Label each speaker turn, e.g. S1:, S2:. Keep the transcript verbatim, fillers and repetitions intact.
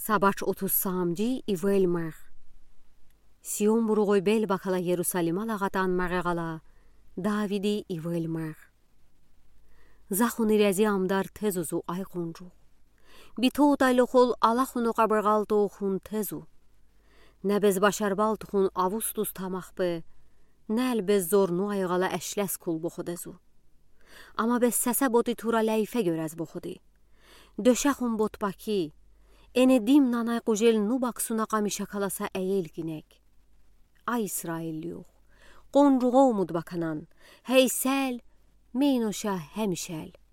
S1: Sabač otuz samci i velmer. Sion burugoi bel bakala Jerusalima lagatan maragala, Davidi i velmer. Zaxuni rezi amdar tezuzu ay qoncu. Bitu tayloxol alaxunu qabrğalto xun tezu. Nəbez başarbal tuxun avustus tamaxbı, Nəl bez zornu ayğala əşləs kul boxudezu. Ama bez səsə bodi tura ləyfə görəz boxudi. Döşəxun bot baki, Ene dim nanay qujel nu baksuna qamişa kalasa əyel ginek. Ay İsrailliyuq, qonruğa umud bakanan, Heysəl, meynoşa həmişəl.